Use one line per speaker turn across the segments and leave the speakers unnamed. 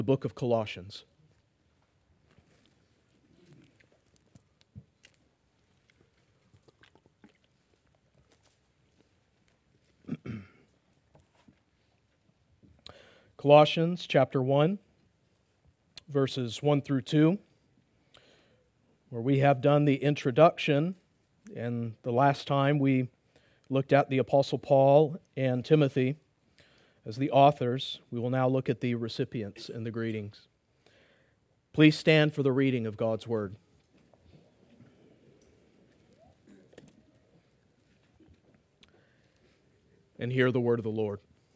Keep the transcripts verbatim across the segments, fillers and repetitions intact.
The book of Colossians. Colossians chapter one, verses one through two, where we have done the introduction, and the last time we looked at the Apostle Paul and Timothy as the authors. We will now look at the recipients and the greetings. Please stand for the reading of God's Word. And hear the word of the Lord.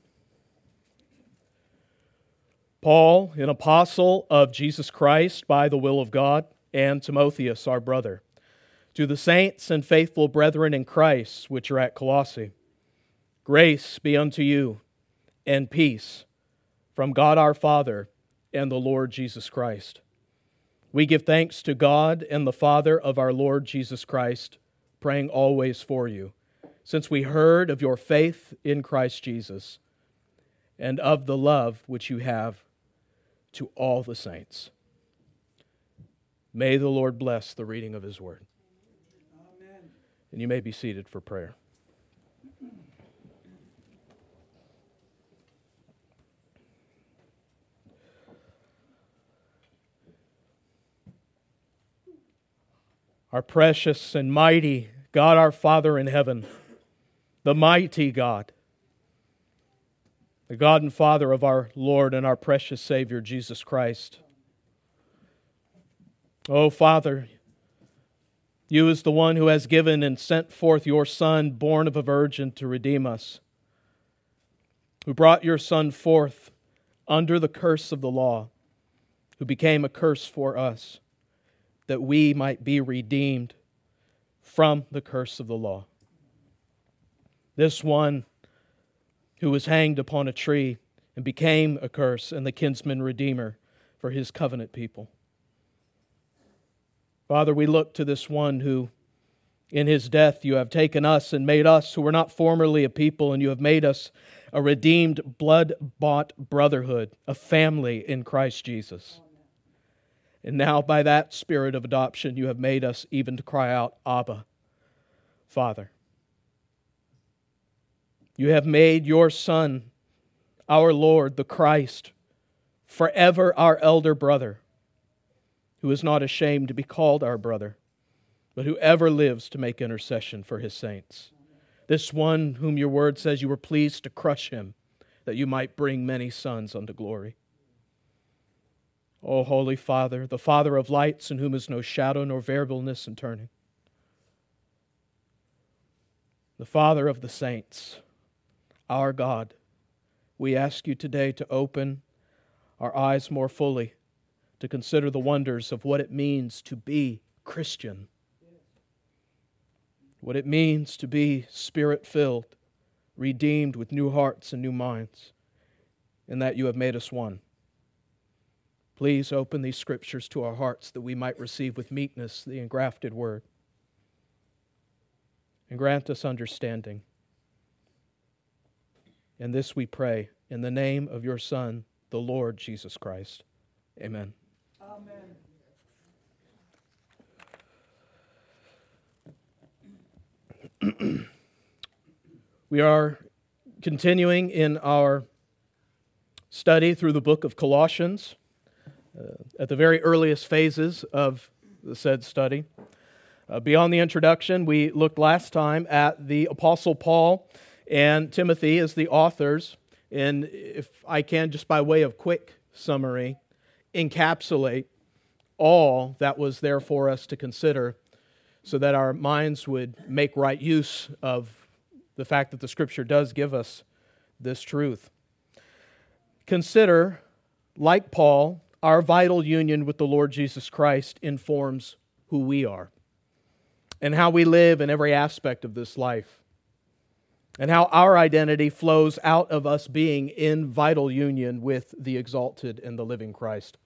Paul, an apostle of Jesus Christ by the will of God, and Timotheus, our brother, to the saints and faithful brethren in Christ which are at Colossae, grace be unto you, and peace from God our Father and the Lord Jesus Christ. We give thanks to God and the Father of our Lord Jesus Christ, praying always for you, since we heard of your faith in Christ Jesus and of the love which you have to all the saints. May the Lord bless the reading of His Word. Amen. And you may be seated for prayer. Our precious and mighty God, our Father in heaven, the mighty God, the God and Father of our Lord and our precious Savior, Jesus Christ. Oh, Father, you is the one who has given and sent forth your Son, born of a virgin, to redeem us, who brought your Son forth under the curse of the law, who became a curse for us, that we might be redeemed from the curse of the law. This one who was hanged upon a tree and became a curse and the kinsman redeemer for His covenant people. Father, we look to this one who, in His death, you have taken us and made us who were not formerly a people, and you have made us a redeemed, blood-bought brotherhood, a family in Christ Jesus. And now, by that Spirit of adoption, you have made us even to cry out, Abba, Father. You have made your Son, our Lord, the Christ, forever our elder brother, who is not ashamed to be called our brother, but who ever lives to make intercession for His saints. This one whom your word says you were pleased to crush him, that you might bring many sons unto glory. O Holy Father, the Father of lights, in whom is no shadow nor variableness in turning, the Father of the saints, our God, we ask you today to open our eyes more fully to consider the wonders of what it means to be Christian, what it means to be Spirit-filled, redeemed with new hearts and new minds, and that you have made us one. Please open these Scriptures to our hearts that we might receive with meekness the engrafted Word, and grant us understanding. And this we pray in the name of your Son, the Lord Jesus Christ. Amen. Amen. We are continuing in our study through the book of Colossians, uh, at the very earliest phases of the said study. Uh, beyond the introduction, we looked last time at the Apostle Paul and Timothy as the authors, and if I can, just by way of quick summary, encapsulate all that was there for us to consider so that our minds would make right use of the fact that the Scripture does give us this truth. Consider, like Paul, our vital union with the Lord Jesus Christ informs who we are and how we live in every aspect of this life, and how our identity flows out of us being in vital union with the exalted and the living Christ.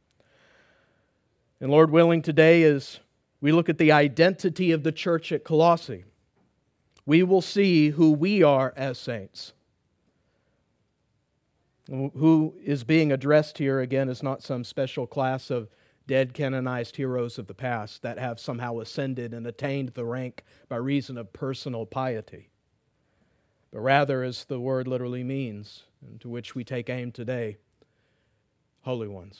And Lord willing, today as we look at the identity of the church at Colossae, we will see who we are as saints. Who is being addressed here, again, is not some special class of dead canonized heroes of the past that have somehow ascended and attained the rank by reason of personal piety, but rather, as the word literally means, and to which we take aim today, holy ones.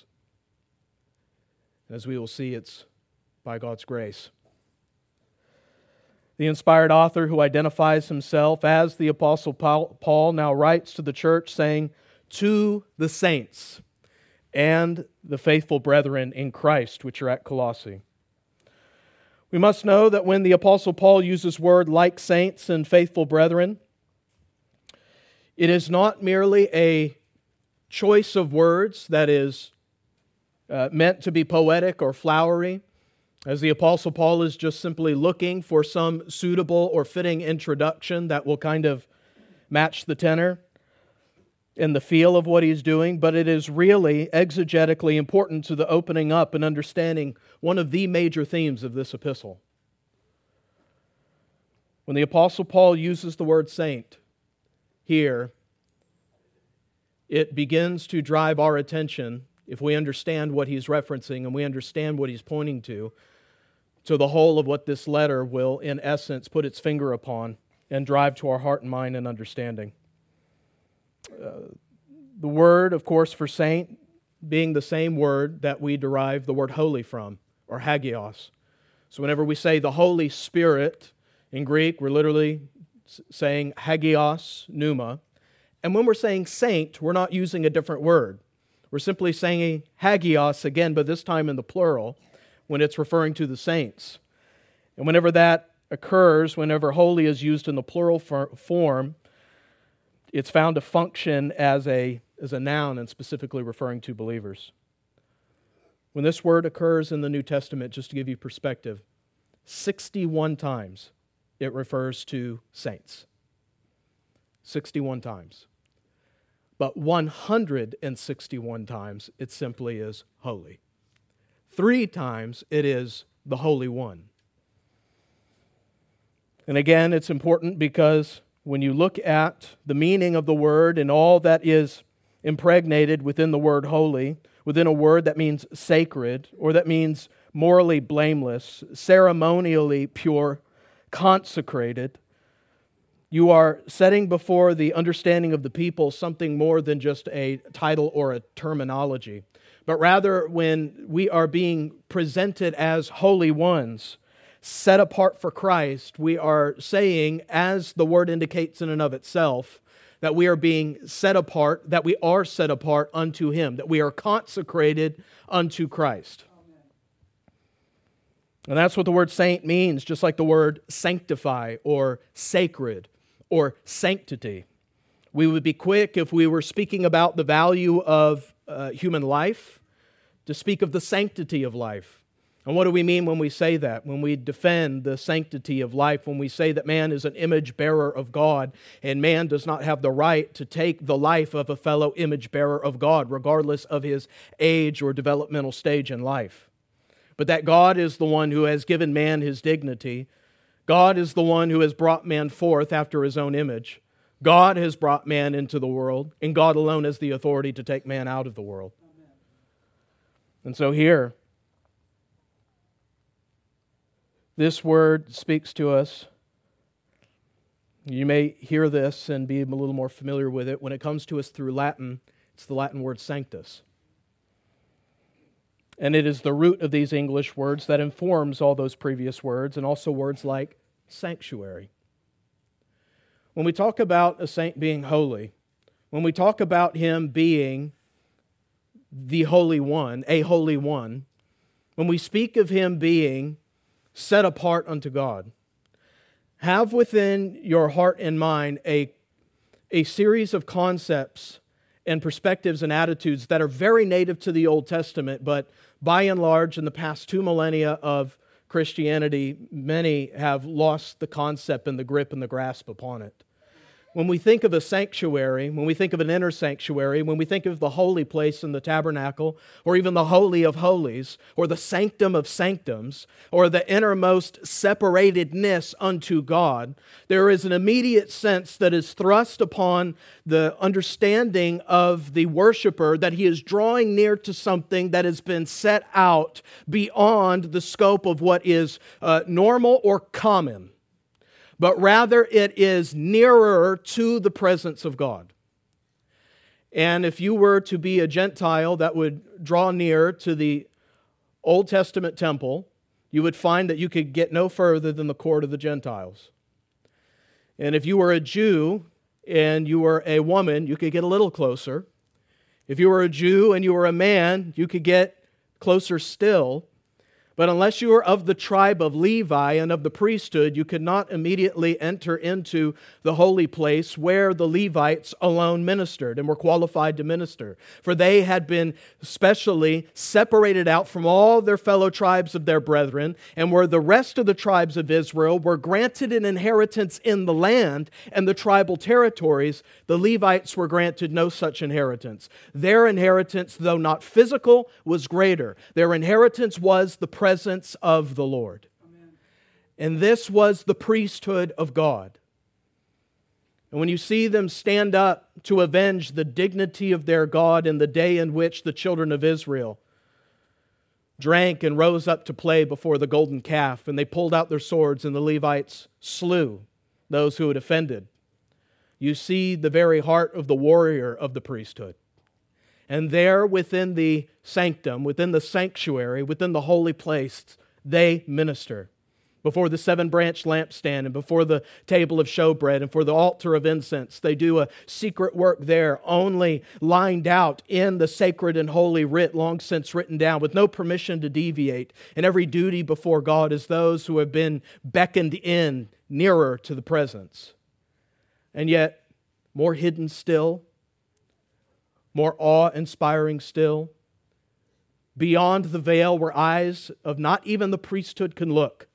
As we will see, it's by God's grace. The inspired author, who identifies himself as the Apostle Paul, now writes to the church saying, "To the saints and the faithful brethren in Christ which are at Colossae." We must know that when the Apostle Paul uses word like saints and faithful brethren, it is not merely a choice of words that is uh, meant to be poetic or flowery, as the Apostle Paul is just simply looking for some suitable or fitting introduction that will kind of match the tenor and the feel of what he's doing, but it is really exegetically important to the opening up and understanding one of the major themes of this epistle. When the Apostle Paul uses the word saint here, it begins to drive our attention, if we understand what he's referencing and we understand what he's pointing to, to the whole of what this letter will, in essence, put its finger upon and drive to our heart and mind and understanding. Uh, the word, of course, for saint being the same word that we derive the word holy from, or hagios. So whenever we say the Holy Spirit, in Greek, we're literally saying hagios pneuma. And when we're saying saint, we're not using a different word. We're simply saying hagios again, but this time in the plural, when it's referring to the saints. And whenever that occurs, whenever holy is used in the plural form, it's found to function as a, as a noun and specifically referring to believers. When this word occurs in the New Testament, just to give you perspective, sixty-one times it refers to saints. sixty-one times. But one hundred sixty-one times it simply is holy. Three times it is the Holy One. And again, it's important because when you look at the meaning of the word and all that is impregnated within the word holy, within a word that means sacred, or that means morally blameless, ceremonially pure, consecrated, you are setting before the understanding of the people something more than just a title or a terminology. But rather, when we are being presented as holy ones, set apart for Christ, we are saying, as the word indicates in and of itself, that we are being set apart, that we are set apart unto Him, that we are consecrated unto Christ. Amen. And that's what the word saint means, just like the word sanctify or sacred or sanctity. We would be quick, if we were speaking about the value of uh, human life, to speak of the sanctity of life. And what do we mean when we say that? When we defend the sanctity of life, when we say that man is an image bearer of God, and man does not have the right to take the life of a fellow image bearer of God, regardless of his age or developmental stage in life. But that God is the one who has given man his dignity. God is the one who has brought man forth after His own image. God has brought man into the world, and God alone has the authority to take man out of the world. Amen. And so here, this word speaks to us. You may hear this and be a little more familiar with it. When it comes to us through Latin, it's the Latin word sanctus. And it is the root of these English words that informs all those previous words, and also words like sanctuary. When we talk about a saint being holy, when we talk about him being the Holy One, a Holy One, when we speak of him being set apart unto God, have within your heart and mind a, a series of concepts and perspectives and attitudes that are very native to the Old Testament, but by and large, in the past two millennia of Christianity, many have lost the concept and the grip and the grasp upon it. When we think of a sanctuary, when we think of an inner sanctuary, when we think of the holy place in the tabernacle, or even the Holy of Holies, or the sanctum of sanctums, or the innermost separatedness unto God, there is an immediate sense that is thrust upon the understanding of the worshiper that he is drawing near to something that has been set out beyond the scope of what is uh, normal or common, but rather it is nearer to the presence of God. And if you were to be a Gentile that would draw near to the Old Testament temple, you would find that you could get no further than the court of the Gentiles. And if you were a Jew and you were a woman, you could get a little closer. If you were a Jew and you were a man, you could get closer still. But unless you were of the tribe of Levi and of the priesthood, you could not immediately enter into the holy place where the Levites alone ministered and were qualified to minister. For they had been specially separated out from all their fellow tribes of their brethren, and where the rest of the tribes of Israel were granted an inheritance in the land and the tribal territories, the Levites were granted no such inheritance. Their inheritance, though not physical, was greater. Their inheritance was the presence of the Lord. Amen. And this was the priesthood of God. And when you see them stand up to avenge the dignity of their God in the day in which the children of Israel drank and rose up to play before the golden calf, and they pulled out their swords and the Levites slew those who had offended, you see the very heart of the warrior of the priesthood. And there within the sanctum, within the sanctuary, within the holy place, they minister before the seven-branch lampstand and before the table of showbread and for the altar of incense. They do a secret work there, only lined out in the sacred and holy writ long since written down, with no permission to deviate. And every duty before God is those who have been beckoned in nearer to the presence. And yet, more hidden still, more awe-inspiring still, beyond the veil where eyes of not even the priesthood can look,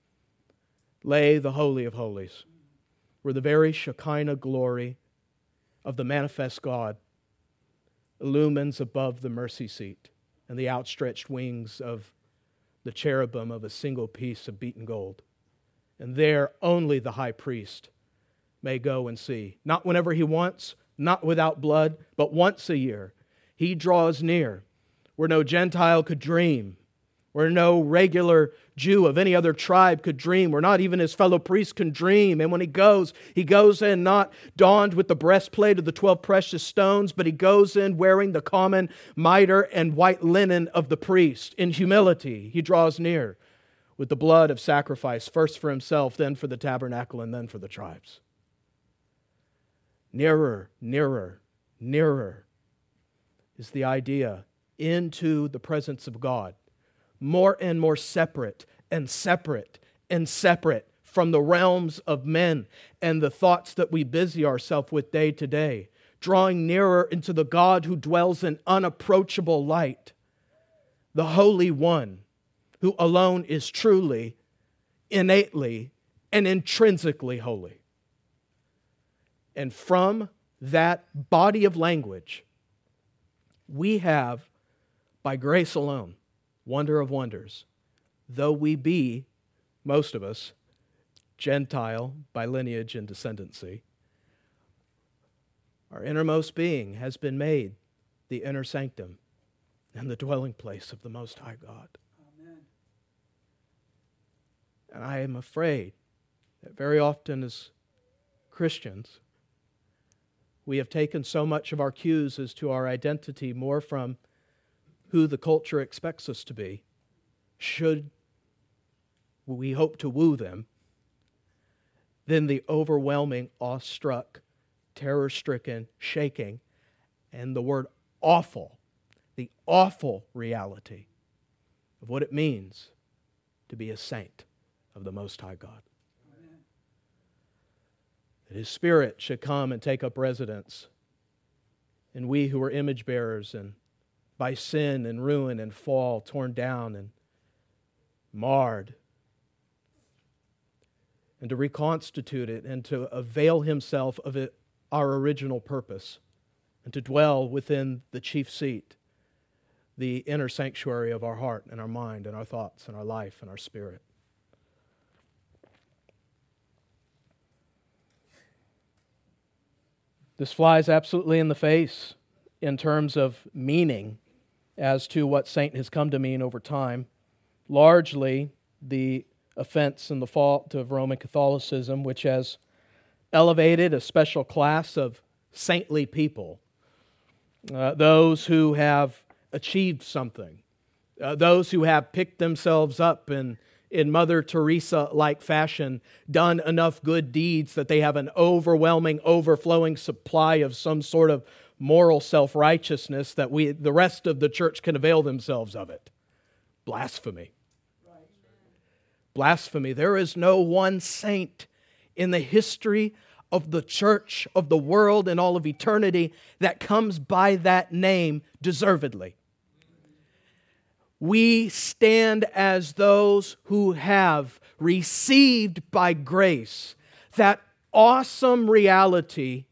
lay the Holy of Holies, where the very Shekinah glory of the manifest God illumines above the mercy seat and the outstretched wings of the cherubim of a single piece of beaten gold. And there only the high priest may go and see, not whenever he wants, not without blood, but once a year. He draws near where no Gentile could dream, where no regular Jew of any other tribe could dream, where not even his fellow priests can dream. And when he goes, he goes in not donned with the breastplate of the twelve precious stones, but he goes in wearing the common mitre and white linen of the priest. In humility, he draws near with the blood of sacrifice, first for himself, then for the tabernacle, and then for the tribes. Nearer, nearer, nearer is the idea into the presence of God. More and more separate and separate and separate from the realms of men and the thoughts that we busy ourselves with day to day. Drawing nearer into the God who dwells in unapproachable light. The Holy One, who alone is truly, innately, and intrinsically holy. And from that body of language, we have, by grace alone, wonder of wonders, though we be, most of us, Gentile by lineage and descendancy, our innermost being has been made the inner sanctum and the dwelling place of the Most High God. Amen. And I am afraid that very often as Christians, we have taken so much of our cues as to our identity more from who the culture expects us to be, should we hope to woo them, than the overwhelming, awestruck, terror-stricken, shaking, and the word awful, the awful reality of what it means to be a saint of the Most High God. That His Spirit should come and take up residence in we who are image bearers and by sin and ruin and fall, torn down and marred. and to reconstitute it and to avail Himself of it, our original purpose, and to dwell within the chief seat, the inner sanctuary of our heart and our mind and our thoughts and our life and our spirit. This flies absolutely in the face in terms of meaning as to what saint has come to mean over time. Largely, the offense and the fault of Roman Catholicism, which has elevated a special class of saintly people, uh, those who have achieved something, uh, those who have picked themselves up and in Mother Teresa-like fashion, done enough good deeds that they have an overwhelming, overflowing supply of some sort of moral self-righteousness that we, the rest of the church can avail themselves of it. Blasphemy. Blasphemy. There is no one saint in the history of the church, of the world, and all of eternity that comes by that name deservedly. We stand as those who have received by grace that awesome reality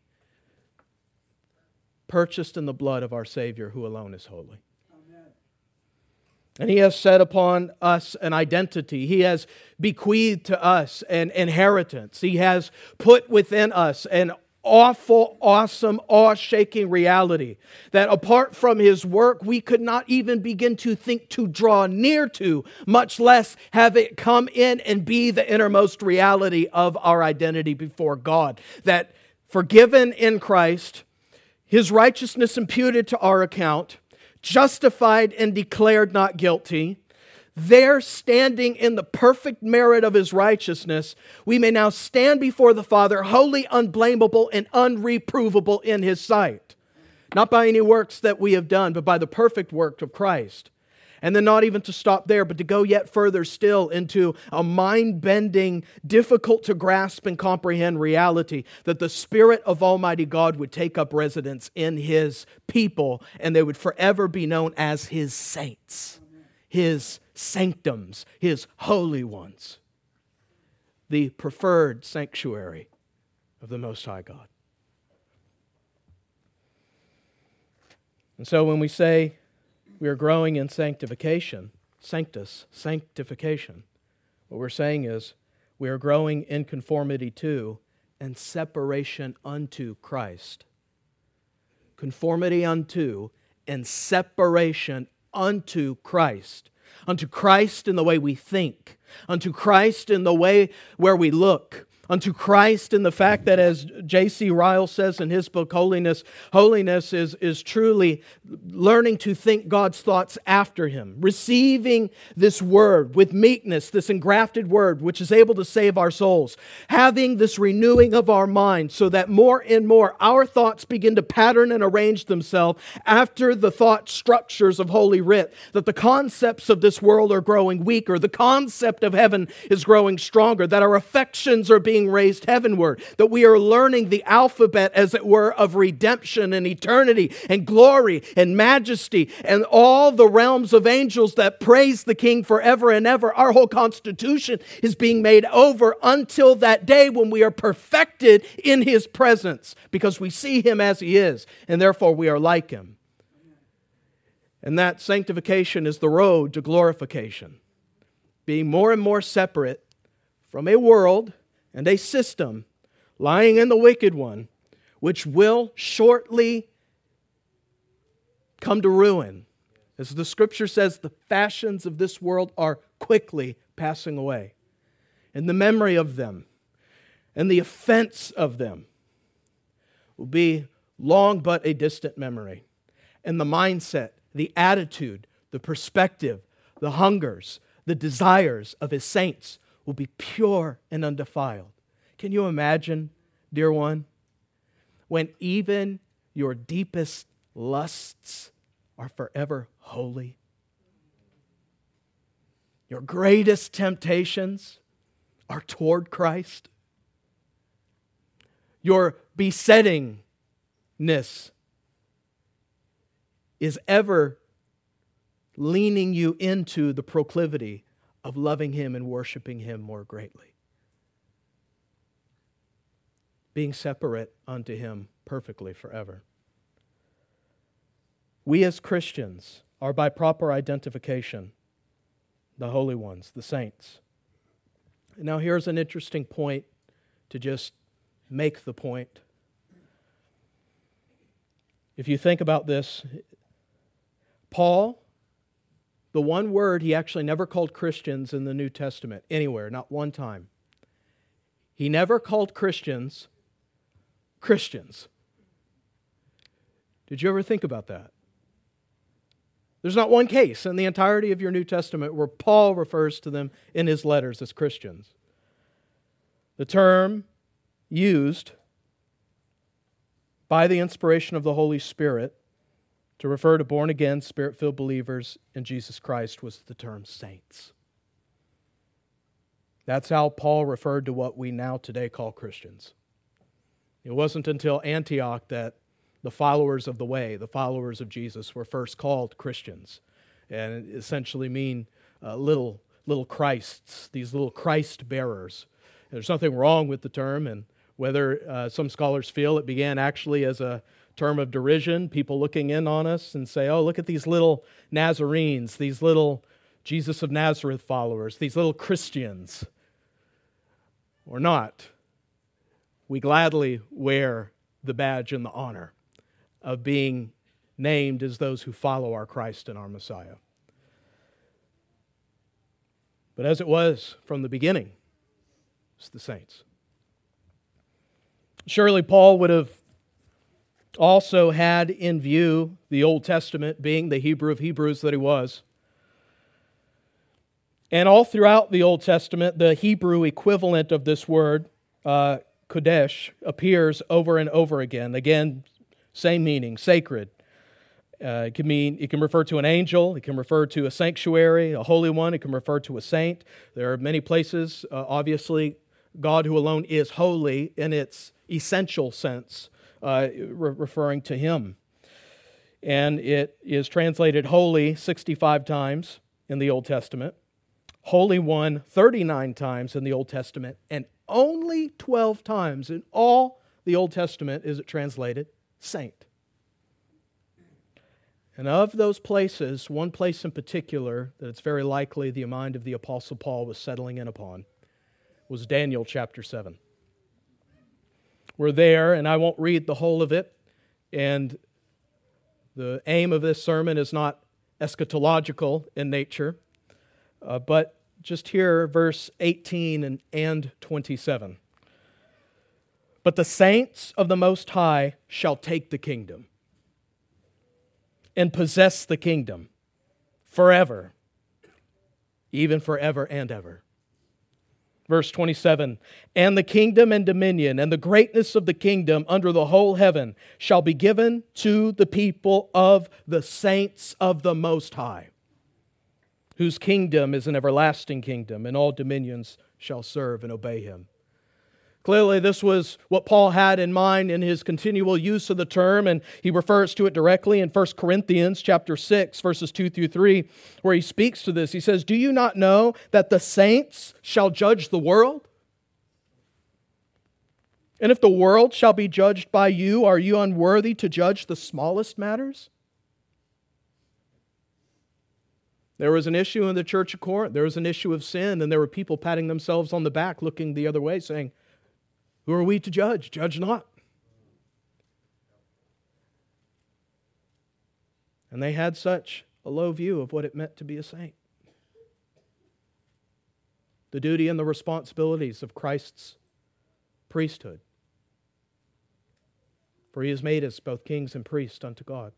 purchased in the blood of our Savior, who alone is holy. Amen. And He has set upon us an identity. He has bequeathed to us an inheritance. He has put within us an awful, awesome, awe-shaking reality that apart from His work, we could not even begin to think to draw near to, much less have it come in and be the innermost reality of our identity before God. That forgiven in Christ, His righteousness imputed to our account, justified and declared not guilty, there standing in the perfect merit of His righteousness, we may now stand before the Father wholly unblameable and unreprovable in His sight. Not by any works that we have done, but by the perfect work of Christ. And then not even to stop there, but to go yet further still into a mind-bending, difficult to grasp and comprehend reality that the Spirit of Almighty God would take up residence in His people and they would forever be known as His saints, His sanctums, His holy ones, the preferred sanctuary of the Most High God. And so when we say we are growing in sanctification, sanctus, sanctification, what we're saying is we are growing in conformity to and separation unto Christ. Conformity unto and separation unto Christ. Unto Christ in the way we think. Unto Christ in the way where we look. Unto Christ in the fact that, as J C Ryle says in his book, Holiness, holiness is, is truly learning to think God's thoughts after Him. Receiving this word with meekness, this engrafted word, which is able to save our souls. Having this renewing of our mind so that more and more our thoughts begin to pattern and arrange themselves after the thought structures of Holy Writ. That the concepts of this world are growing weaker. The concept of heaven is growing stronger. That our affections are being raised heavenward, that we are learning the alphabet, as it were, of redemption and eternity and glory and majesty and all the realms of angels that praise the King forever and ever. Our whole constitution is being made over until that day when we are perfected in His presence because we see Him as He is and therefore we are like Him. And that sanctification is the road to glorification, being more and more separate from a world and a system lying in the wicked one, which will shortly come to ruin. As the Scripture says, the fashions of this world are quickly passing away. And the memory of them and the offense of them will be long but a distant memory. And the mindset, the attitude, the perspective, the hungers, the desires of His saints will be pure and undefiled. Can you imagine, dear one, when even your deepest lusts are forever holy? Your greatest temptations are toward Christ. Your besettingness is ever leaning you into the proclivity of loving Him and worshiping Him more greatly. being separate unto Him perfectly forever. We as Christians are by proper identification the holy ones, the saints. Now here's an interesting point to just make the point. If you think about this, Paul, the one word he actually never called Christians in the New Testament, anywhere, not one time. He never called Christians Christians. Did you ever think about that? There's not one case in the entirety of your New Testament where Paul refers to them in his letters as Christians. The term used by the inspiration of the Holy Spirit to refer to born-again, Spirit-filled believers in Jesus Christ was the term saints. That's how Paul referred to what we now today call Christians. It wasn't until Antioch that the followers of the way, the followers of Jesus, were first called Christians, and it essentially mean uh, little little Christs, these little Christ bearers. There's nothing wrong with the term, and whether uh, some scholars feel it began actually as a term of derision, people looking in on us and say, "Oh, look at these little Nazarenes, these little Jesus of Nazareth followers, these little Christians," or not. We gladly wear the badge and the honor of being named as those who follow our Christ and our Messiah. But as it was from the beginning, it's the saints. Surely Paul would have also had in view the Old Testament, being the Hebrew of Hebrews that he was. And all throughout the Old Testament, the Hebrew equivalent of this word, uh, Kodesh, appears over and over again. Again, same meaning, sacred. Uh, it can mean, it can refer to an angel, it can refer to a sanctuary, a holy one, it can refer to a saint. There are many places, uh, obviously, God who alone is holy in its essential sense, uh, re- referring to Him. And it is translated holy sixty-five times in the Old Testament, Holy One thirty-nine times in the Old Testament, and only twelve times in all the Old Testament is it translated saint. And of those places, one place in particular that it's very likely the mind of the Apostle Paul was settling in upon was Daniel chapter seven. We're there, and I won't read the whole of it, and the aim of this sermon is not eschatological in nature, uh, but just hear verse eighteen and, and twenty-seven. But the saints of the Most High shall take the kingdom and possess the kingdom forever, even forever and ever. Verse twenty-seven, and the kingdom and dominion and the greatness of the kingdom under the whole heaven shall be given to the people of the saints of the Most High, whose kingdom is an everlasting kingdom, and all dominions shall serve and obey Him. Clearly, this was what Paul had in mind in his continual use of the term, and he refers to it directly in First Corinthians chapter six, verses two through three, where he speaks to this. He says, "Do you not know that the saints shall judge the world? And if the world shall be judged by you, are you unworthy to judge the smallest matters?" There was an issue in the church of Corinth. There was an issue of sin, and there were people patting themselves on the back, looking the other way, saying, "Who are we to judge? Judge not." And they had such a low view of what it meant to be a saint. The duty and the responsibilities of Christ's priesthood. For He has made us both kings and priests unto God.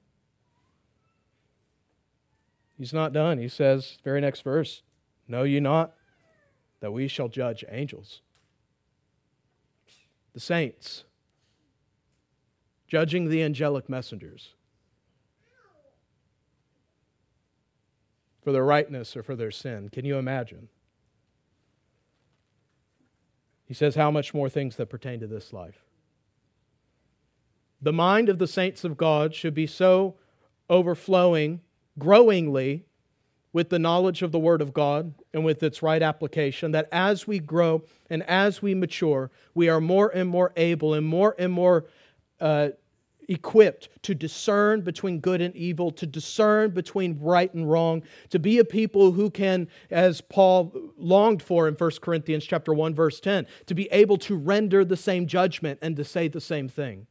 He's not done. He says, very next verse, "Know ye not that we shall judge angels?" The saints, judging the angelic messengers for their rightness or for their sin. Can you imagine? He says, how much more things that pertain to this life. The mind of the saints of God should be so overflowing, growingly with the knowledge of the Word of God and with its right application, that as we grow and as we mature, we are more and more able and more and more uh, equipped to discern between good and evil, to discern between right and wrong, to be a people who can, as Paul longed for in First Corinthians chapter one, verse ten, to be able to render the same judgment and to say the same thing.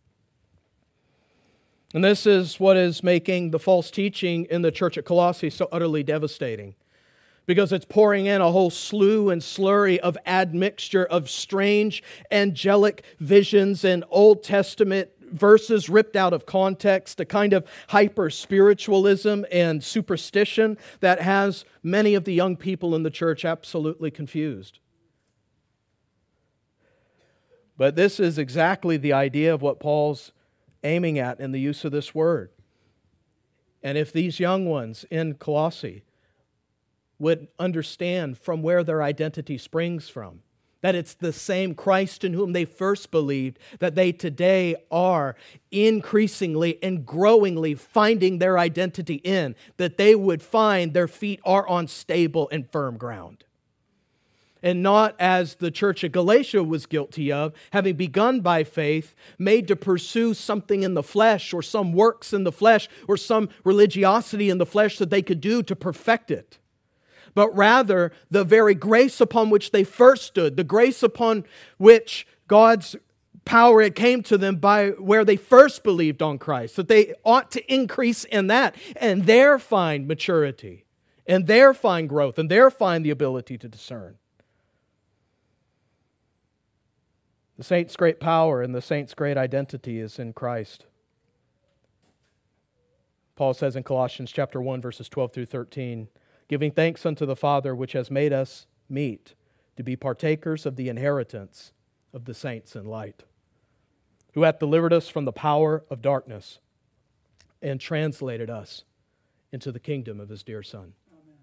And this is what is making the false teaching in the church at Colossae so utterly devastating, because it's pouring in a whole slew and slurry of admixture of strange angelic visions and Old Testament verses ripped out of context, a kind of hyper-spiritualism and superstition that has many of the young people in the church absolutely confused. But this is exactly the idea of what Paul's aiming at in the use of this word. And if these young ones in Colossae would understand from where their identity springs from, that it's the same Christ in whom they first believed, that they today are increasingly and growingly finding their identity in, that they would find their feet are on stable and firm ground. And not as the church of Galatia was guilty of, having begun by faith, made to pursue something in the flesh or some works in the flesh or some religiosity in the flesh that they could do to perfect it. But rather, the very grace upon which they first stood, the grace upon which God's power it came to them by where they first believed on Christ, that they ought to increase in that and there find maturity, and there find growth, and there find the ability to discern. The saint's great power and the saint's great identity is in Christ. Paul says in Colossians chapter one, verses twelve through thirteen, giving thanks unto the Father which has made us meet to be partakers of the inheritance of the saints in light, who hath delivered us from the power of darkness and translated us into the kingdom of His dear Son. Amen.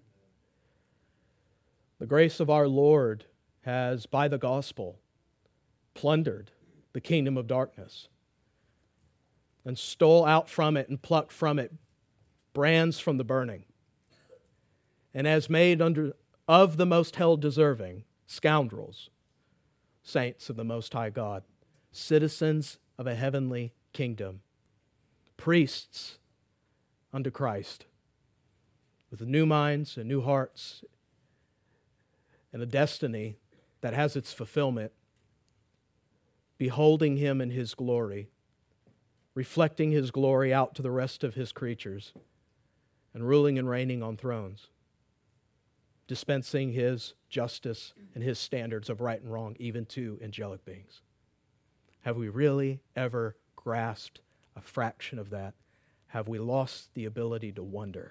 The grace of our Lord has, by the gospel, plundered the kingdom of darkness and stole out from it and plucked from it brands from the burning, and has made under of the most hell deserving scoundrels, saints of the Most High God, citizens of a heavenly kingdom, priests unto Christ, with new minds and new hearts, and a destiny that has its fulfillment, beholding Him in His glory, reflecting His glory out to the rest of His creatures, and ruling and reigning on thrones, dispensing His justice and His standards of right and wrong even to angelic beings. Have we really ever grasped a fraction of that? Have we lost the ability to wonder?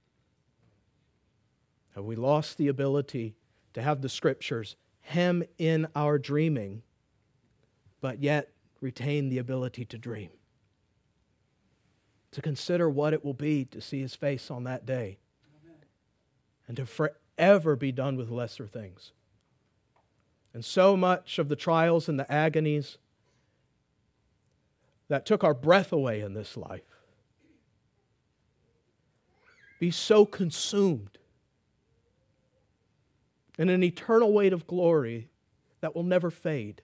Have we lost the ability to have the Scriptures hem in our dreaming, but yet retain the ability to dream? To consider what it will be to see His face on that day, and to forever ever be done with lesser things. And so much of the trials and the agonies that took our breath away in this life be so consumed in an eternal weight of glory that will never fade.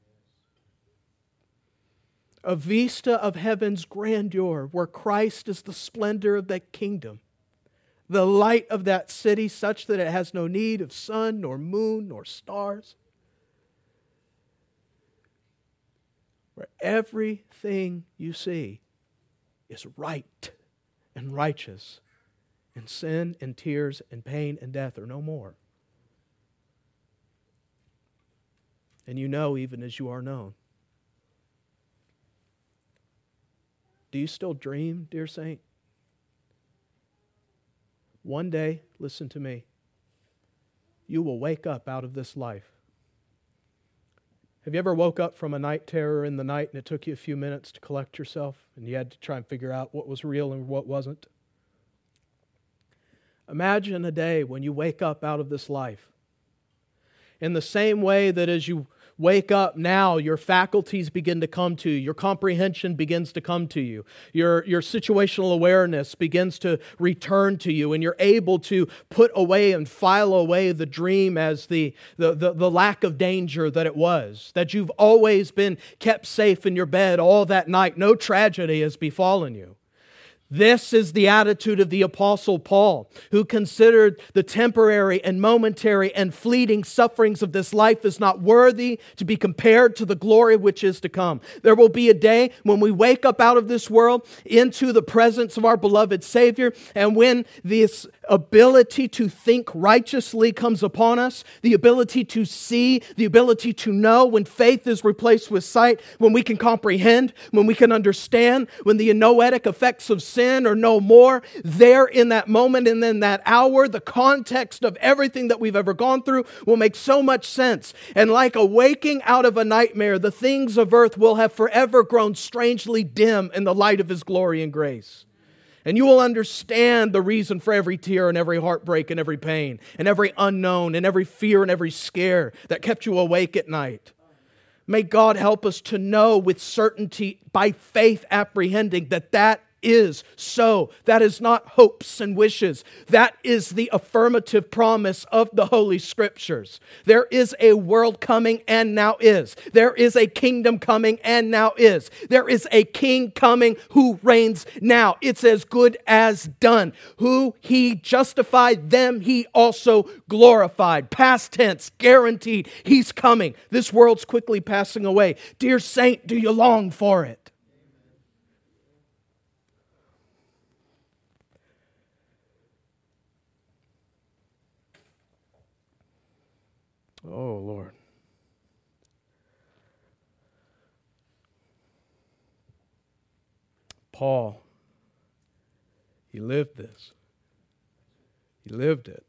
A vista of heaven's grandeur where Christ is the splendor of that kingdom, the light of that city such that it has no need of sun, nor moon, nor stars. Where everything you see is right and righteous, and sin and tears and pain and death are no more. And you know even as you are known. Do you still dream, dear saint? One day, listen to me, you will wake up out of this life. Have you ever woke up from a night terror in the night and it took you a few minutes to collect yourself and you had to try and figure out what was real and what wasn't? Imagine a day when you wake up out of this life in the same way that as you wake up now, your faculties begin to come to you. Your comprehension begins to come to you. Your, your situational awareness begins to return to you, and you're able to put away and file away the dream as the, the, the, the lack of danger that it was, that you've always been kept safe in your bed all that night. No tragedy has befallen you. This is the attitude of the Apostle Paul, who considered the temporary and momentary and fleeting sufferings of this life as not worthy to be compared to the glory which is to come. There will be a day when we wake up out of this world into the presence of our beloved Savior, and when this ability to think righteously comes upon us, the ability to see, the ability to know, when faith is replaced with sight, when we can comprehend, when we can understand, when the noetic effects of sin or no more, there in that moment and in that hour, the context of everything that we've ever gone through will make so much sense. And like a waking out of a nightmare, the things of earth will have forever grown strangely dim in the light of His glory and grace. And you will understand the reason for every tear and every heartbreak and every pain and every unknown and every fear and every scare that kept you awake at night. May God help us to know with certainty, by faith apprehending, that that is so. That is not hopes and wishes. That is the affirmative promise of the Holy Scriptures. There is a world coming and now is. There is a kingdom coming and now is. There is a king coming who reigns now. It's as good as done. Who He justified, them He also glorified. Past tense, guaranteed. He's coming. This world's quickly passing away. Dear saint, do you long for it? Oh, Lord. Paul, he lived this. He lived it.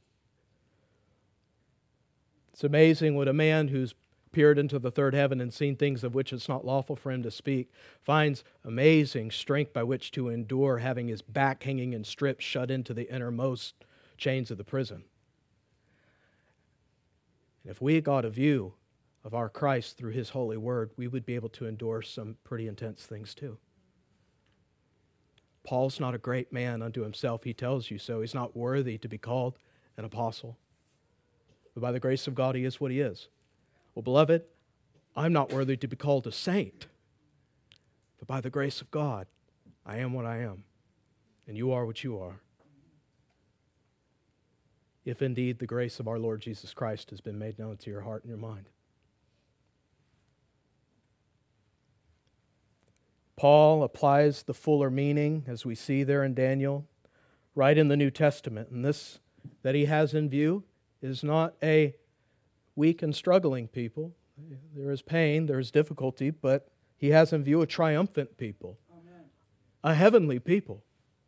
It's amazing what a man who's peered into the third heaven and seen things of which it's not lawful for him to speak finds amazing strength by which to endure, having his back hanging in strips shut into the innermost chains of the prison. If we got a view of our Christ through His holy word, we would be able to endure some pretty intense things too. Paul's not a great man unto himself. He tells you so. He's not worthy to be called an apostle. But by the grace of God, he is what he is. Well, beloved, I'm not worthy to be called a saint. But by the grace of God, I am what I am. And you are what you are. If indeed the grace of our Lord Jesus Christ has been made known to your heart and your mind. Paul applies the fuller meaning, as we see there in Daniel, right in the New Testament. And this that he has in view is not a weak and struggling people. There is pain, there is difficulty, but he has in view a triumphant people, Amen. A heavenly people.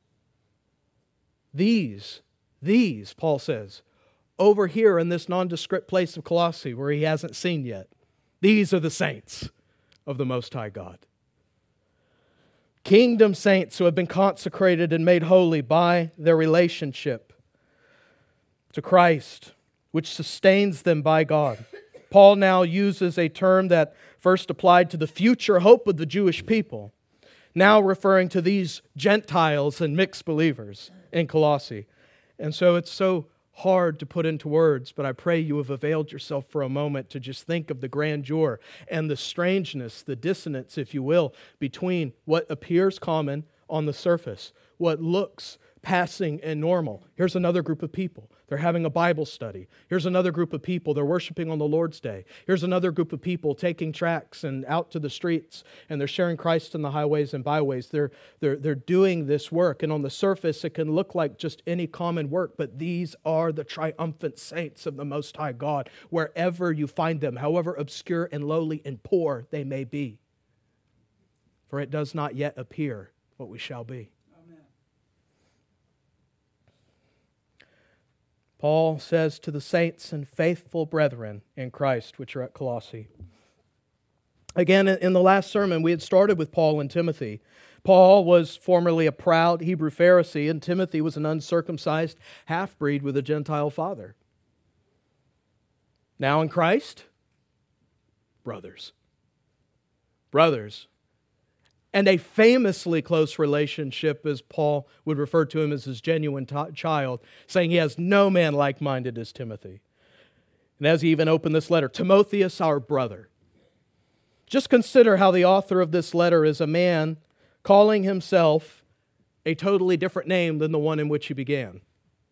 These These, Paul says, over here in this nondescript place of Colossae where he hasn't seen yet, these are the saints of the Most High God. Kingdom saints who have been consecrated and made holy by their relationship to Christ, which sustains them by God. Paul now uses a term that first applied to the future hope of the Jewish people, now referring to these Gentiles and mixed believers in Colossae. And so it's so hard to put into words, but I pray you have availed yourself for a moment to just think of the grandeur and the strangeness, the dissonance, if you will, between what appears common on the surface, what looks passing and normal. Here's another group of people. They're having a Bible study. Here's another group of people. They're worshiping on the Lord's Day. Here's another group of people taking tracts and out to the streets, and they're sharing Christ in the highways and byways. They're, they're, they're doing this work, and on the surface it can look like just any common work, but these are the triumphant saints of the Most High God, wherever you find them, however obscure and lowly and poor they may be. For it does not yet appear what we shall be. Paul says to the saints and faithful brethren in Christ, which are at Colossae. Again, in the last sermon, we had started with Paul and Timothy. Paul was formerly a proud Hebrew Pharisee, and Timothy was an uncircumcised half-breed with a Gentile father. Now in Christ, brothers. Brothers. And a famously close relationship, as Paul would refer to him as his genuine t- child, saying he has no man like-minded as Timothy. And as he even opened this letter, Timotheus, our brother. Just consider how the author of this letter is a man calling himself a totally different name than the one in which he began.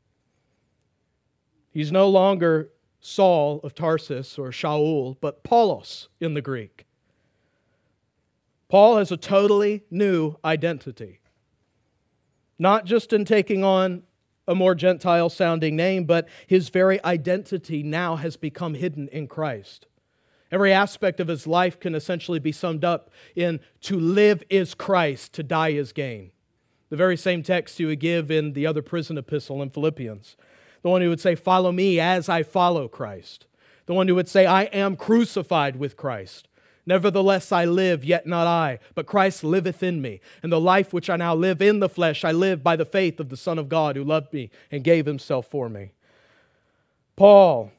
He's no longer Saul of Tarsus or Shaul, but Paulos in the Greek. Paul has a totally new identity. Not just in taking on a more Gentile-sounding name, but his very identity now has become hidden in Christ. Every aspect of his life can essentially be summed up in to live is Christ, to die is gain. The very same text you would give in the other prison epistle in Philippians. The one who would say, follow me as I follow Christ. The one who would say, I am crucified with Christ. Nevertheless I live, yet not I, but Christ liveth in me. And the life which I now live in the flesh, I live by the faith of the Son of God who loved me and gave himself for me. Paul,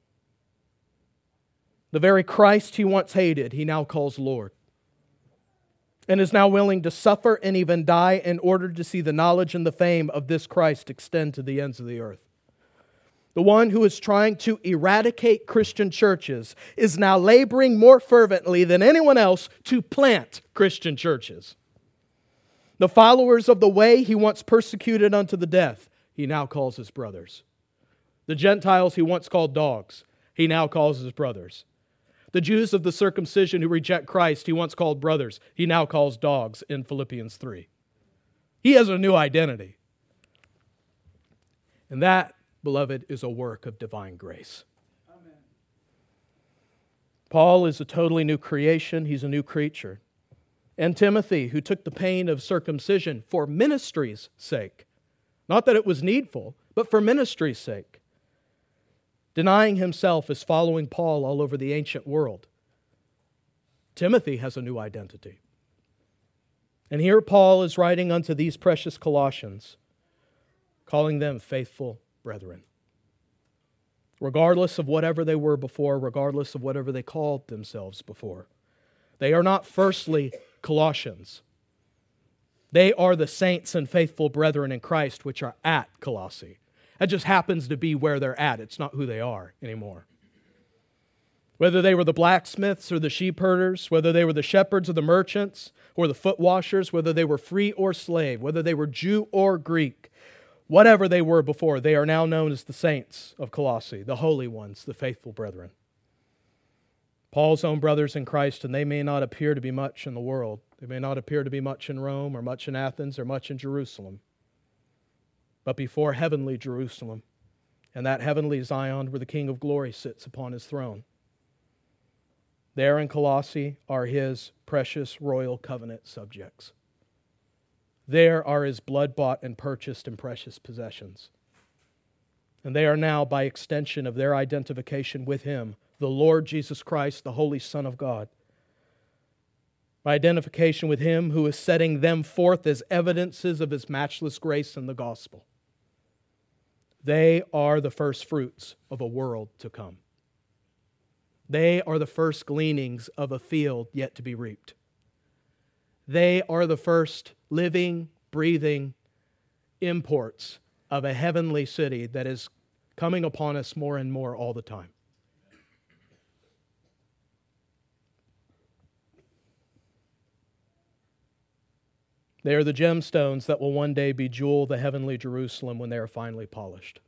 the very Christ he once hated, he now calls Lord. And is now willing to suffer and even die in order to see the knowledge and the fame of this Christ extend to the ends of the earth. The one who is trying to eradicate Christian churches is now laboring more fervently than anyone else to plant Christian churches. The followers of the way he once persecuted unto the death, he now calls his brothers. The Gentiles he once called dogs, he now calls his brothers. The Jews of the circumcision who reject Christ, he once called brothers, he now calls dogs in Philippians three. He has a new identity. And that, beloved, is a work of divine grace. Amen. Paul is a totally new creation. He's a new creature. And Timothy, who took the pain of circumcision for ministry's sake, not that it was needful, but for ministry's sake, denying himself is following Paul all over the ancient world. Timothy has a new identity. And here Paul is writing unto these precious Colossians, calling them faithful brethren. Regardless of whatever they were before, regardless of whatever they called themselves before. They are not firstly Colossians. They are the saints and faithful brethren in Christ which are at Colossae. That just happens to be where they're at. It's not who they are anymore. Whether they were the blacksmiths or the sheep herders, whether they were the shepherds or the merchants or the foot washers, whether they were free or slave, whether they were Jew or Greek, whatever they were before, they are now known as the saints of Colossae, the holy ones, the faithful brethren. Paul's own brothers in Christ, and they may not appear to be much in the world. They may not appear to be much in Rome or much in Athens or much in Jerusalem. But before heavenly Jerusalem and that heavenly Zion where the King of glory sits upon his throne, there in Colossae are his precious royal covenant subjects. There are his blood-bought and purchased and precious possessions. And they are now, by extension of their identification with him, the Lord Jesus Christ, the Holy Son of God. By identification with him who is setting them forth as evidences of his matchless grace in the gospel. They are the first fruits of a world to come. They are the first gleanings of a field yet to be reaped. They are the first living, breathing imports of a heavenly city that is coming upon us more and more all the time. They are the gemstones that will one day bejewel the heavenly Jerusalem when they are finally polished.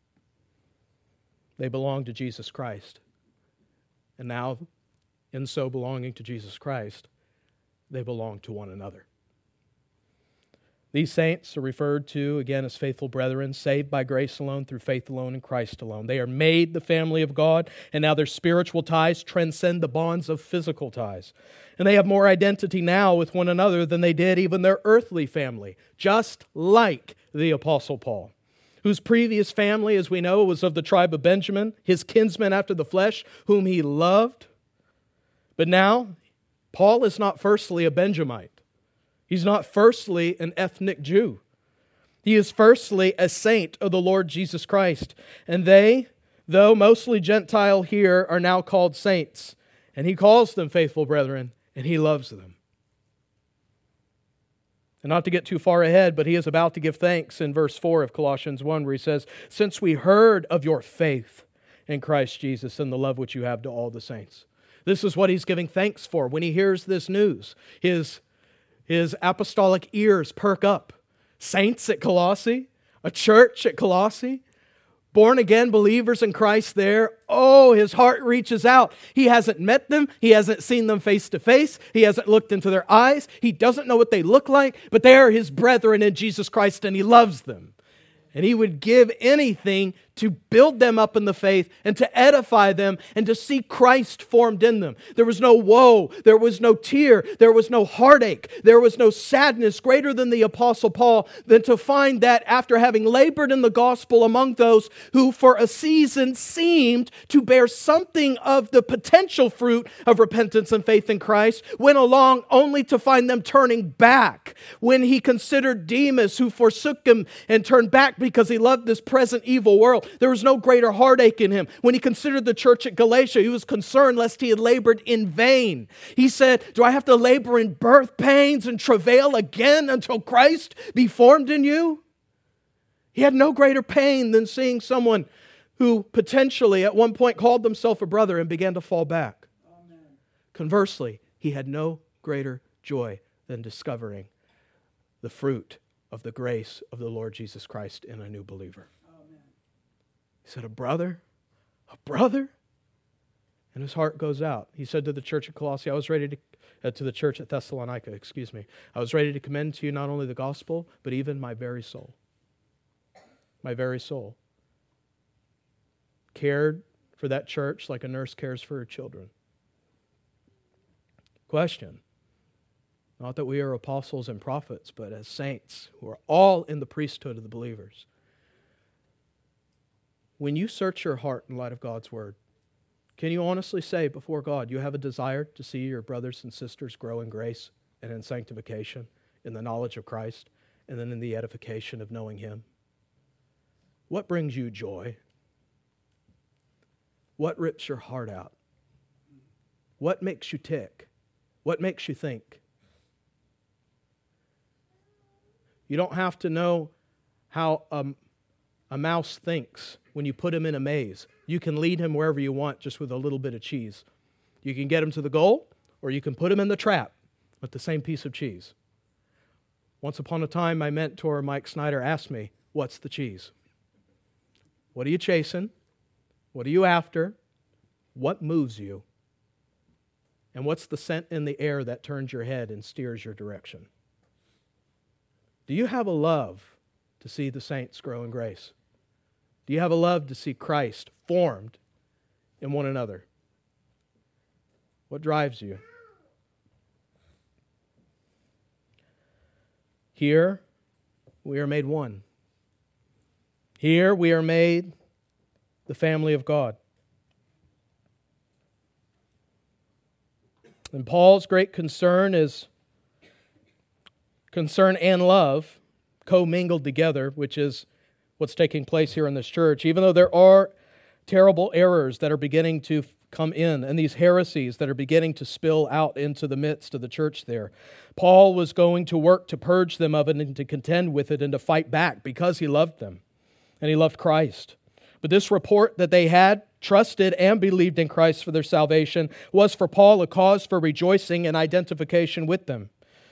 They belong to Jesus Christ. And now, in so belonging to Jesus Christ, they belong to one another. These saints are referred to, again, as faithful brethren, saved by grace alone, through faith alone, in Christ alone. They are made the family of God, and now their spiritual ties transcend the bonds of physical ties. And they have more identity now with one another than they did even their earthly family, just like the Apostle Paul, whose previous family, as we know, was of the tribe of Benjamin, his kinsman after the flesh, whom he loved. But now, Paul is not firstly a Benjamite. He's not firstly an ethnic Jew. He is firstly a saint of the Lord Jesus Christ. And they, though mostly Gentile here, are now called saints. And he calls them faithful brethren, and he loves them. And not to get too far ahead, but he is about to give thanks in verse four of Colossians one, where he says, since we heard of your faith in Christ Jesus and the love which you have to all the saints. This is what he's giving thanks for. When he hears this news, his, his apostolic ears perk up. Saints at Colossae, a church at Colossae, born-again believers in Christ there. Oh, his heart reaches out. He hasn't met them. He hasn't seen them face to face. He hasn't looked into their eyes. He doesn't know what they look like, but they are his brethren in Jesus Christ, and he loves them. And he would give anything to build them up in the faith and to edify them and to see Christ formed in them. There was no woe. There was no tear. There was no heartache. There was no sadness greater than the Apostle Paul than to find that after having labored in the gospel among those who for a season seemed to bear something of the potential fruit of repentance and faith in Christ, went along only to find them turning back. When he considered Demas, who forsook him and turned back because he loved this present evil world, there was no greater heartache in him. When he considered the church at Galatia, he was concerned lest he had labored in vain. He said, do I have to labor in birth pains and travail again until Christ be formed in you? He had no greater pain than seeing someone who potentially at one point called themselves a brother and began to fall back. Amen. Conversely, he had no greater joy than discovering the fruit of the grace of the Lord Jesus Christ in a new believer. He said, a brother? A brother? And his heart goes out. He said to the church at Colossae, I was ready to, uh, to the church at Thessalonica, excuse me, I was ready to commend to you not only the gospel, but even my very soul. My very soul. Cared for that church like a nurse cares for her children. Question. Not that we are apostles and prophets, but as saints who are all in the priesthood of the believers. When you search your heart in light of God's Word, can you honestly say before God, you have a desire to see your brothers and sisters grow in grace and in sanctification, in the knowledge of Christ, and then in the edification of knowing Him? What brings you joy? What rips your heart out? What makes you tick? What makes you think? You don't have to know how um, a mouse thinks when you put him in a maze. You can lead him wherever you want just with a little bit of cheese. You can get him to the goal, or you can put him in the trap with the same piece of cheese. Once upon a time, my mentor, Mike Snyder, asked me, what's the cheese? What are you chasing? What are you after? What moves you? And what's the scent in the air that turns your head and steers your direction? Do you have a love to see the saints grow in grace? Do you have a love to see Christ formed in one another? What drives you? Here, we are made one. Here, we are made the family of God. And Paul's great concern is concern and love commingled together, which is what's taking place here in this church. Even though there are terrible errors that are beginning to come in and these heresies that are beginning to spill out into the midst of the church there, Paul was going to work to purge them of it and to contend with it and to fight back because he loved them and he loved Christ. But this report that they had trusted and believed in Christ for their salvation was for Paul a cause for rejoicing and identification with them.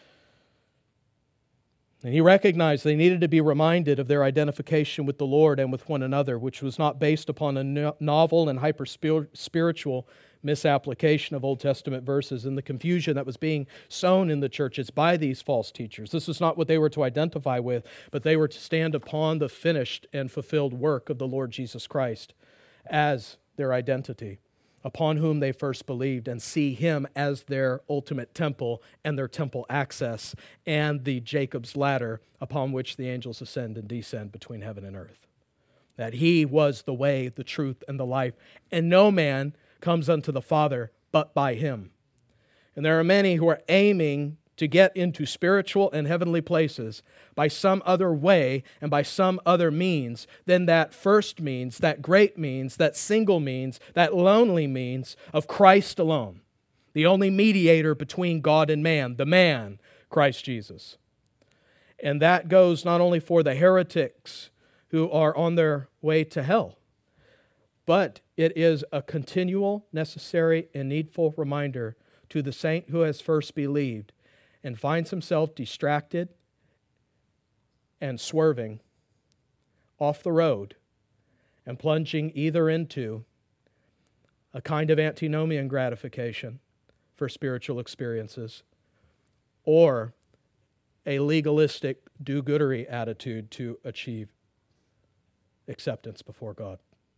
And he recognized they needed to be reminded of their identification with the Lord and with one another, which was not based upon a no- novel and hyper-spiritual misapplication of Old Testament verses and the confusion that was being sown in the churches by these false teachers. This was not what they were to identify with, but they were to stand upon the finished and fulfilled work of the Lord Jesus Christ as their identity, upon whom they first believed, and see Him as their ultimate temple and their temple access and the Jacob's ladder upon which the angels ascend and descend between heaven and earth. That He was the way, the truth, and the life, and no man comes unto the Father but by Him. And there are many who are aiming to get into spiritual and heavenly places by some other way and by some other means than that first means, that great means, that single means, that lonely means of Christ alone. the only mediator between God and man, the man, Christ Jesus. And that goes not only for the heretics who are on their way to hell, but it is a continual, necessary, and needful reminder to the saint who has first believed and finds himself distracted and swerving off the road and plunging either into a kind of antinomian gratification for spiritual experiences or a legalistic do-goodery attitude to achieve acceptance before God.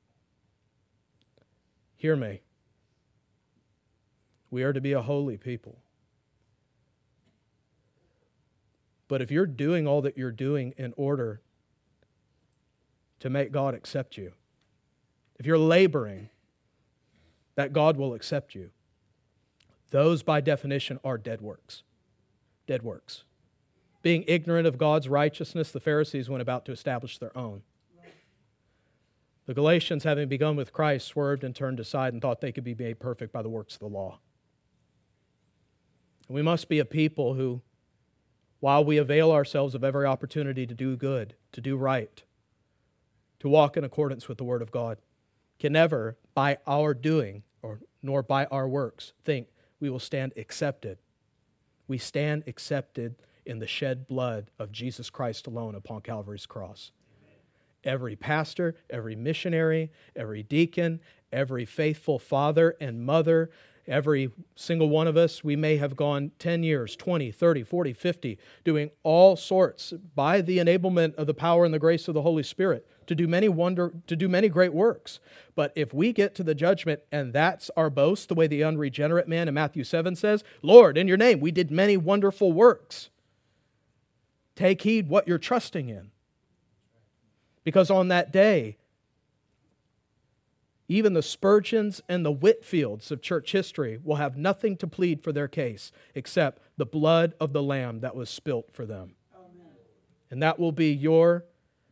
Hear me. We are to be a holy people. But if you're doing all that you're doing in order to make God accept you, if you're laboring that God will accept you, those by definition are dead works. Dead works. Being ignorant of God's righteousness, the Pharisees went about to establish their own. The Galatians, having begun with Christ, swerved and turned aside and thought they could be made perfect by the works of the law. And we must be a people who, while we avail ourselves of every opportunity to do good, to do right, to walk in accordance with the Word of God, can never, by our doing, or nor by our works, think we will stand accepted. We stand accepted in the shed blood of Jesus Christ alone upon Calvary's cross. Every pastor, every missionary, every deacon, every faithful father and mother, every single one of us, we may have gone ten years, twenty, thirty, forty, fifty, doing all sorts by the enablement of the power and the grace of the Holy Spirit to do many wonder, to do many great works. But if we get to the judgment and that's our boast, the way the unregenerate man in Matthew seven says, Lord, in your name we did many wonderful works. Take heed what you're trusting in. Because on that day, even the Spurgeons and the Whitfields of church history will have nothing to plead for their case except the blood of the Lamb that was spilt for them. Amen. And that will be your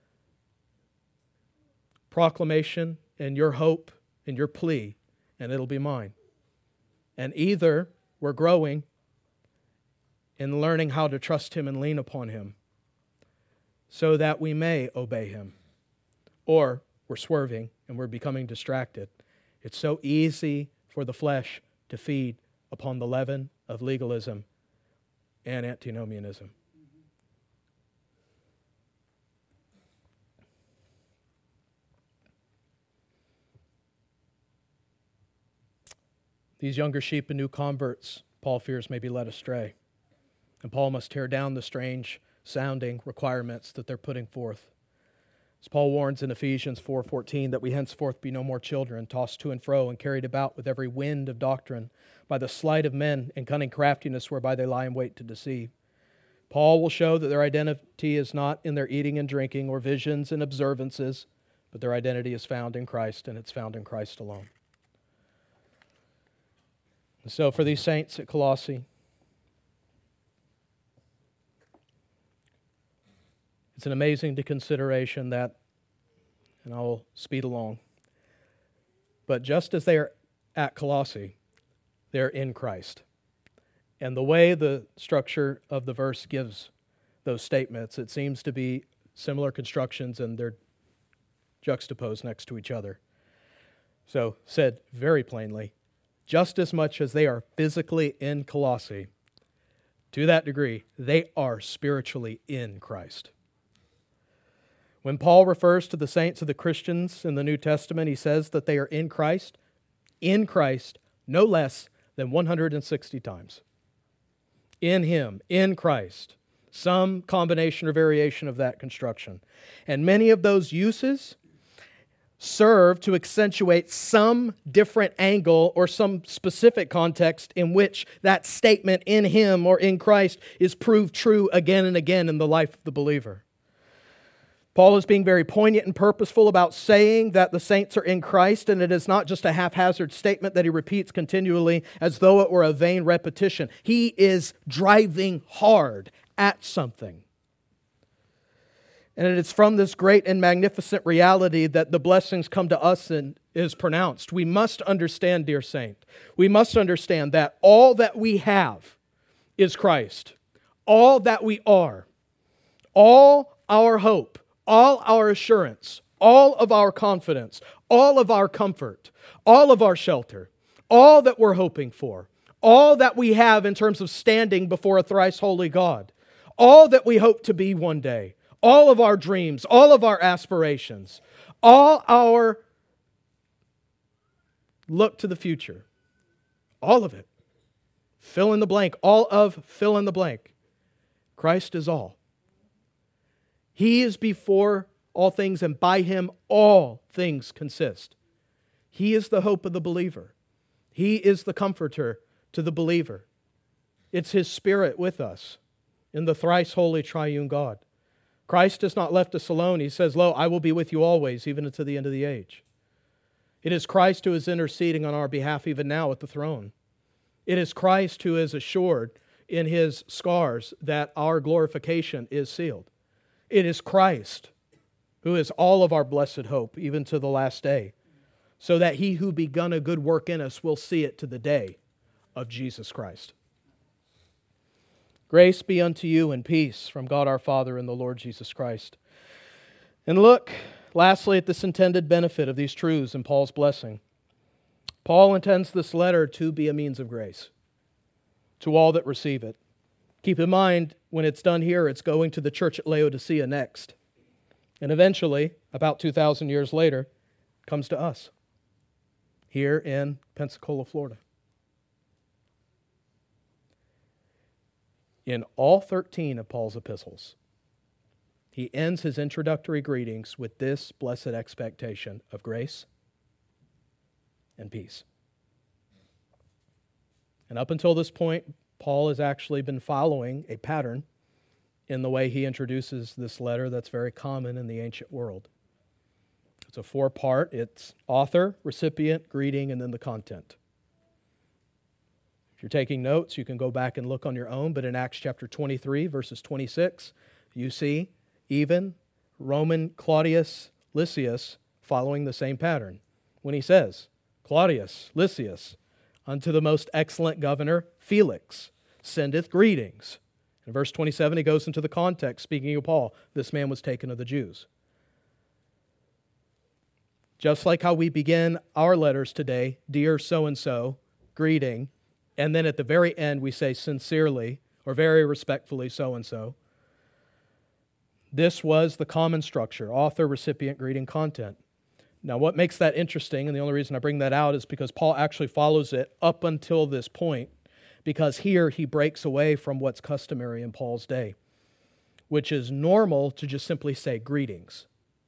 proclamation and your hope and your plea, and it'll be mine. And either we're growing in learning how to trust Him and lean upon Him so that we may obey Him, or we're swerving and we're becoming distracted. It's so easy for the flesh to feed upon the leaven of legalism and antinomianism. These younger sheep and new converts, Paul fears, may be led astray. And Paul must tear down the strange sounding requirements that they're putting forth. As Paul warns in Ephesians four fourteen, that we henceforth be no more children, tossed to and fro and carried about with every wind of doctrine, by the sleight of men and cunning craftiness whereby they lie in wait to deceive. Paul will show that their identity is not in their eating and drinking or visions and observances, but their identity is found in Christ, and it's found in Christ alone. And so for these saints at Colossae, it's an amazing consideration that, and I will speed along, but just as they are at Colossae, they're in Christ. And the way the structure of the verse gives those statements, it seems to be similar constructions and they're juxtaposed next to each other. So, said very plainly, just as much as they are physically in Colossae, to that degree, they are spiritually in Christ. When Paul refers to the saints of the Christians in the New Testament, he says that they are in Christ, in Christ, no less than one hundred sixty times. In Him, in Christ. Some combination or variation of that construction. And many of those uses serve to accentuate some different angle or some specific context in which that statement in Him or in Christ is proved true again and again in the life of the believer. Paul is being very poignant and purposeful about saying that the saints are in Christ, and it is not just a haphazard statement that he repeats continually as though it were a vain repetition. He is driving hard at something. And it is from this great and magnificent reality that the blessings come to us in is pronounced, we must understand, dear saint, we must understand that all that we have is Christ. All that we are, all our hope, all our assurance, all of our confidence, all of our comfort, all of our shelter, all that we're hoping for, all that we have in terms of standing before a thrice holy God, all that we hope to be one day, all of our dreams, all of our aspirations, all our look to the future, all of it. Fill in the blank, all of fill in the blank. Christ is all. He is before all things, and by Him all things consist. He is the hope of the believer. He is the comforter to the believer. It's His Spirit with us in the thrice holy triune God. Christ has not left us alone. He says, "Lo, I will be with you always, even unto the end of the age." It is Christ who is interceding on our behalf even now at the throne. It is Christ who is assured in His scars that our glorification is sealed. It is Christ who is all of our blessed hope, even to the last day, so that He who begun a good work in us will see it to the day of Jesus Christ. Grace be unto you and peace from God our Father and the Lord Jesus Christ. And look, lastly, at this intended benefit of these truths in Paul's blessing. Paul intends this letter to be a means of grace to all that receive it. Keep in mind, when it's done here, it's going to the church at Laodicea next. And eventually, about two thousand years later, it comes to us here in Pensacola, Florida. In all thirteen of Paul's epistles, he ends his introductory greetings with this blessed expectation of grace and peace. And up until this point, Paul has actually been following a pattern in the way he introduces this letter that's very common in the ancient world. It's a four-part. It's author, recipient, greeting, and then the content. If you're taking notes, you can go back and look on your own, but in Acts chapter twenty-three, verses twenty-six, you see even Roman Claudius Lysias following the same pattern when he says, Claudius Lysias, unto the most excellent governor Felix, sendeth greetings. In verse twenty-seven, he goes into the context, speaking of Paul, this man was taken of the Jews. Just like how we begin our letters today, dear so-and-so, greeting, and then at the very end we say sincerely, or very respectfully so-and-so. This was the common structure, author, recipient, greeting, content. Now, what makes that interesting, and the only reason I bring that out is because Paul actually follows it up until this point, because here he breaks away from what's customary in Paul's day, which is normal to just simply say greetings.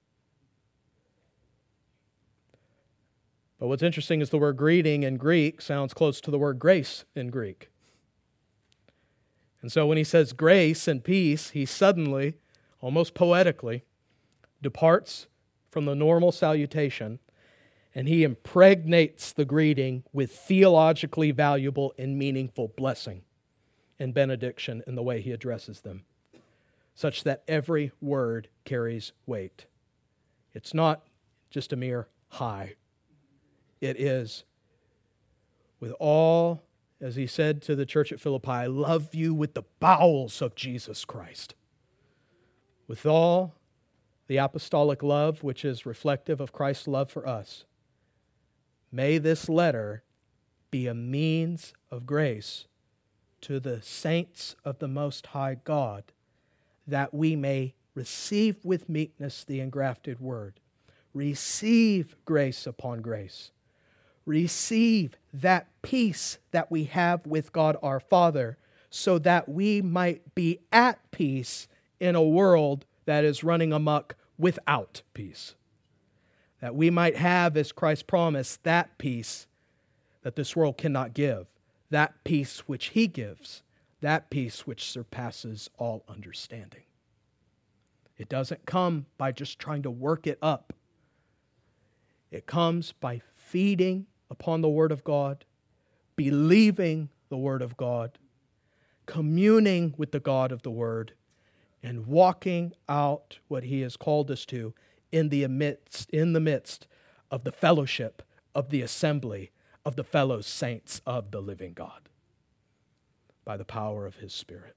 But what's interesting is the word greeting in Greek sounds close to the word grace in Greek. And so when he says grace and peace, he suddenly, almost poetically, departs from the normal salutation, and he impregnates the greeting with theologically valuable and meaningful blessing and benediction in the way he addresses them, such that every word carries weight. It's not just a mere hi. It is, with all, as he said to the church at Philippi, I love you with the bowels of Jesus Christ. With all the apostolic love, which is reflective of Christ's love for us, may this letter be a means of grace to the saints of the Most High God, that we may receive with meekness the engrafted word, receive grace upon grace, receive that peace that we have with God our Father, so that we might be at peace in a world that is running amok without peace. That we might have, as Christ promised, that peace that this world cannot give, that peace which He gives, that peace which surpasses all understanding. It doesn't come by just trying to work it up. It comes by feeding upon the Word of God, believing the Word of God, communing with the God of the Word, and walking out what He has called us to in the midst, in the midst of the fellowship, of the assembly, of the fellow saints of the living God, by the power of His Spirit.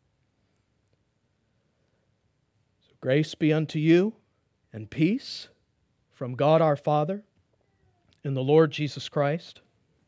So grace be unto you, and peace from God our Father and the Lord Jesus Christ,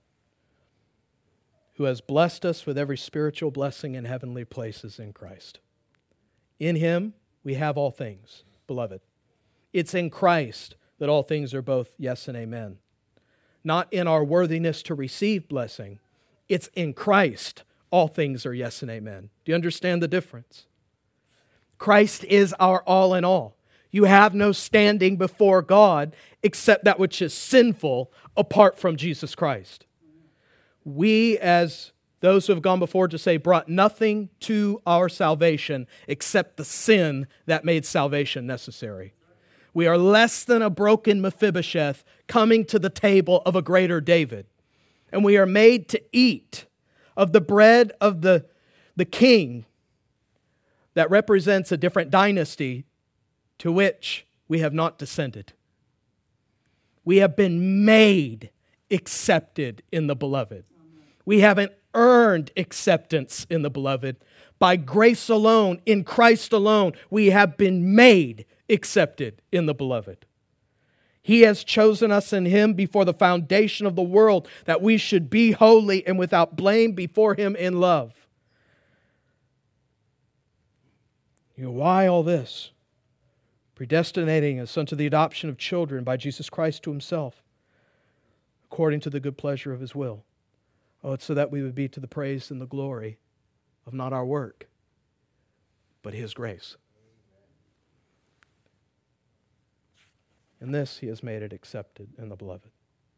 who has blessed us with every spiritual blessing in heavenly places in Christ. In Him we have all things, beloved. It's in Christ that all things are both yes and amen. Not in our worthiness to receive blessing. It's in Christ all things are yes and amen. Do you understand the difference? Christ is our all in all. You have no standing before God except that which is sinful apart from Jesus Christ. We, as those who have gone before to say, brought nothing to our salvation except the sin that made salvation necessary. We are less than a broken Mephibosheth coming to the table of a greater David. And we are made to eat of the bread of the, the king that represents a different dynasty to which we have not descended. We have been made accepted in the Beloved. We haven't earned acceptance in the Beloved. By grace alone, in Christ alone, we have been made accepted in the Beloved. He has chosen us in Him before the foundation of the world, that we should be holy and without blame before Him in love. You know, why all this? Predestinating us unto the adoption of children by Jesus Christ to Himself, according to the good pleasure of His will. Oh, it's so that we would be to the praise and the glory of not our work, but His grace. In this He has made it accepted in the Beloved.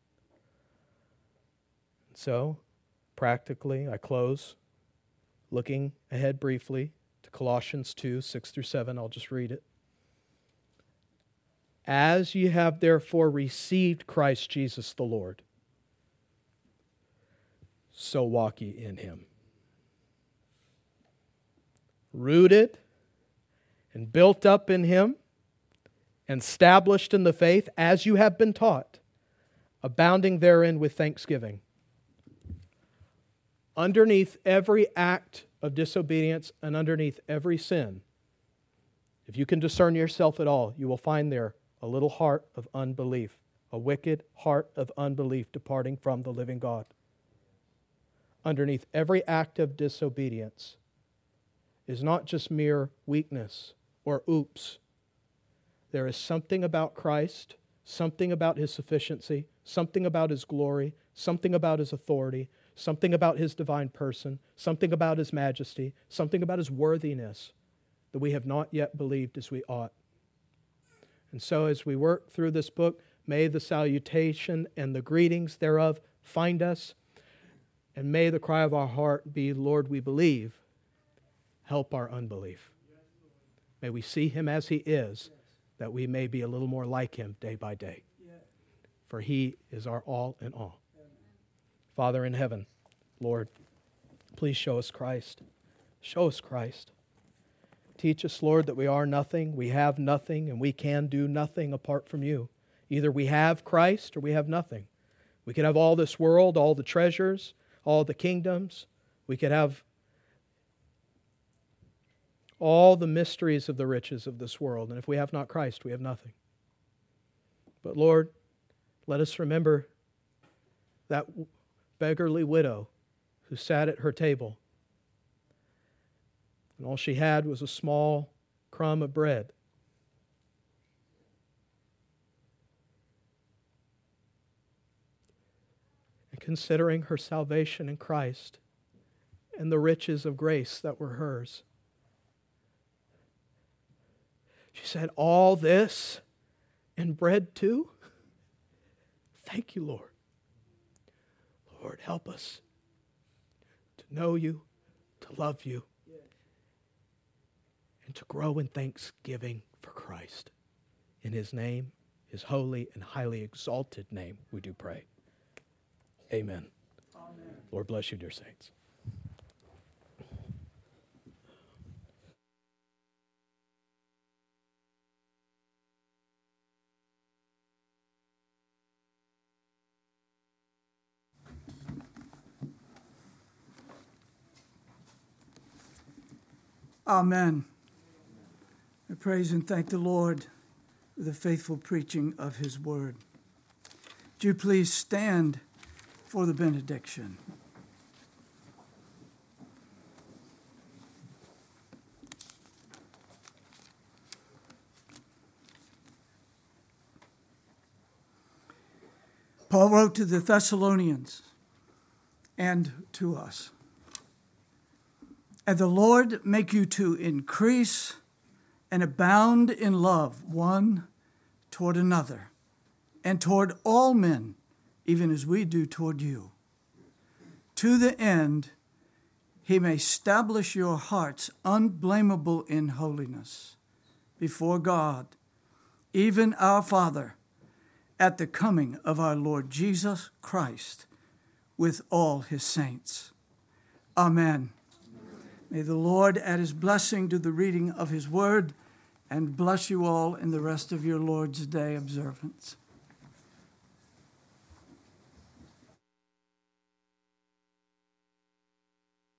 So, practically, I close looking ahead briefly to Colossians two, six through seven. I'll just read it. As ye have therefore received Christ Jesus the Lord, so walk ye in Him. Rooted and built up in Him, and established in the faith as you have been taught, abounding therein with thanksgiving. Underneath every act of disobedience and underneath every sin, if you can discern yourself at all, you will find there a little heart of unbelief, a wicked heart of unbelief departing from the living God. Underneath every act of disobedience is not just mere weakness or oops. There is something about Christ, something about His sufficiency, something about His glory, something about His authority, something about His divine person, something about His majesty, something about His worthiness that we have not yet believed as we ought. And so as we work through this book, may the salutation and the greetings thereof find us, and may the cry of our heart be, Lord, we believe, help our unbelief. May we see Him as He is, that we may be a little more like Him day by day. For He is our all in all. Father in heaven, Lord, please show us Christ. Show us Christ. Teach us, Lord, that we are nothing, we have nothing, and we can do nothing apart from You. Either we have Christ or we have nothing. We could have all this world, all the treasures, all the kingdoms. We could have all the mysteries of the riches of this world. And if we have not Christ, we have nothing. But Lord, let us remember that beggarly widow who sat at her table, and all she had was a small crumb of bread. And considering her salvation in Christ and the riches of grace that were hers, she said, all this and bread too? Thank You, Lord. Lord, help us to know You, to love You, and to grow in thanksgiving for Christ. In His name, His holy and highly exalted name, we do pray. Amen. Amen. Lord bless you, dear saints.
Amen. I praise and thank the Lord for the faithful preaching of his word. Would you please stand for the benediction? Paul wrote to the Thessalonians and to us, "And the Lord make you to increase and abound in love one toward another, and toward all men, even as we do toward you, to the end he may establish your hearts unblameable in holiness before God, even our Father, at the coming of our Lord Jesus Christ with all his saints." Amen. May the Lord add his blessing to the reading of his word and bless you all in the rest of your Lord's Day observance.